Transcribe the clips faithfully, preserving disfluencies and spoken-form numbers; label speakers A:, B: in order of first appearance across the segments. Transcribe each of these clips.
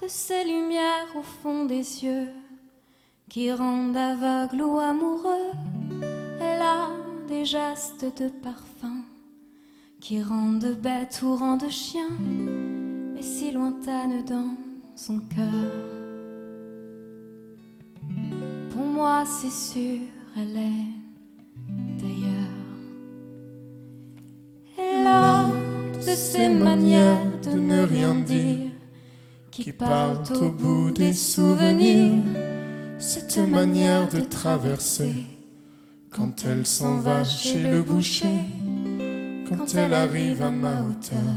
A: de ces lumières au fond des yeux qui rendent aveugle ou amoureux. Elle a des gestes de parfum qui rendent bête ou rendent chien, mais si lointaine dans son cœur. Pour moi c'est sûr, elle est d'ailleurs. Elle a de ces manières de ne rien dire qui partent au bout des souvenirs.
B: Cette manière de traverser quand elle s'en va chez le boucher, quand elle arrive à ma hauteur.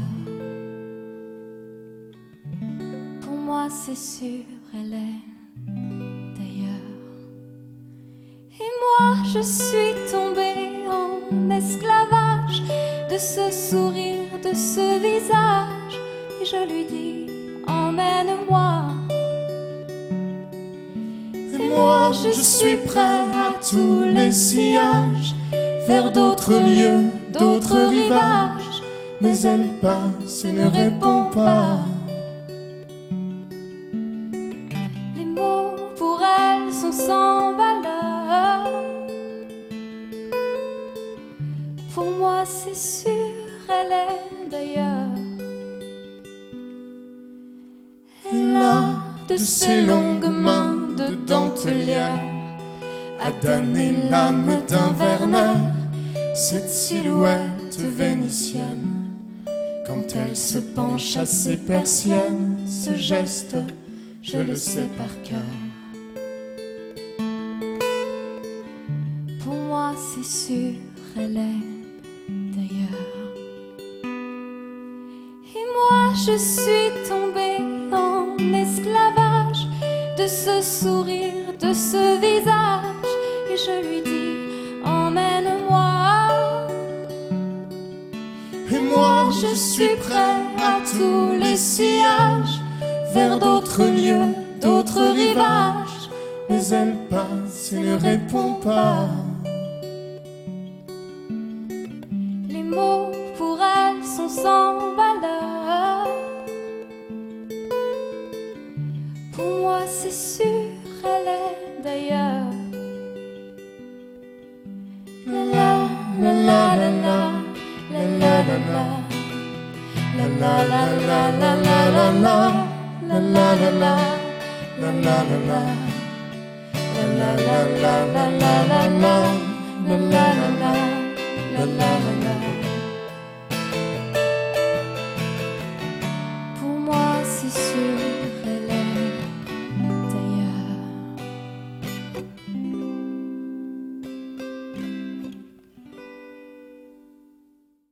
A: Pour moi c'est sûr, elle est d'ailleurs. Et moi je suis tombée en esclavage de ce sourire, de ce visage, et je lui dis emmène-moi.
B: Et moi je suis prêt à tous les sillages, vers d'autres lieux, d'autres rivages, mais elle passe et ne répond pas.
A: Les mots pour elle sont sans valeur. Pour moi c'est sûr, elle est d'ailleurs.
B: Elle a de ces longues mains de dentelière à damner l'âme d'un Werner. Cette silhouette vénitienne, quand elle se penche à ses persiennes, ce geste, je le sais par cœur.
A: Pour moi c'est sûr, elle est d'ailleurs. Et moi je suis tombée en esclavage de ce sourire, de ce visage, et je lui dis emmène-moi.
B: Et moi je suis prêt à tous les sillages, vers d'autres lieux, d'autres rivages, mais elle passe et ne répond pas.
A: Les mots pour elle sont sans valeur. Pour moi c'est sûr, elle est d'ailleurs. La la la la la la. La la la la, la la la la la la la, la la la la, la la la la, la la la la la la la, la la la la, la la la. Pour moi c'est sûr.